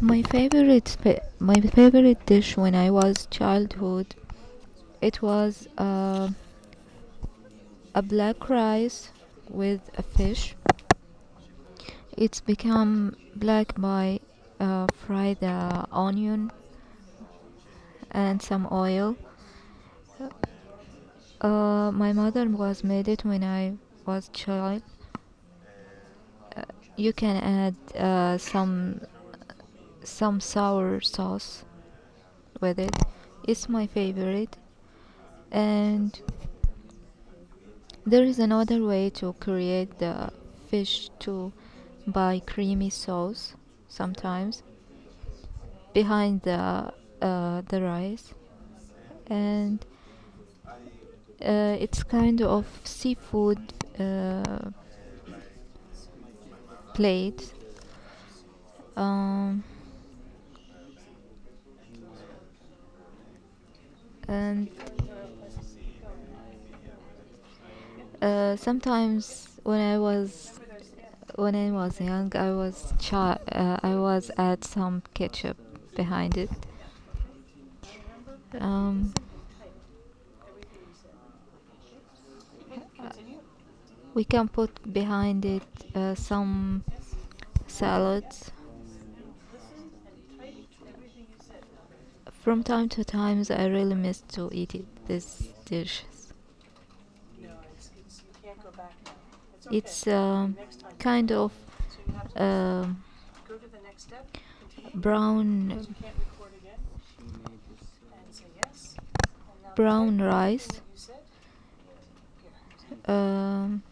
My favorite dish when I was childhood, it was a black rice with a fish. It's become black by fried onion and some oil. My mother was made it when I was child. You can add some sour sauce with it. It's my favorite. And there is another way to create the fish too, by creamy sauce sometimes behind the rice, and it's kind of seafood plate. Um, and sometimes when I was young, I was add some ketchup behind it. Um, we can put behind it some salads. From time to time, I really miss to eat these dishes. It's kind of um brown brown rice,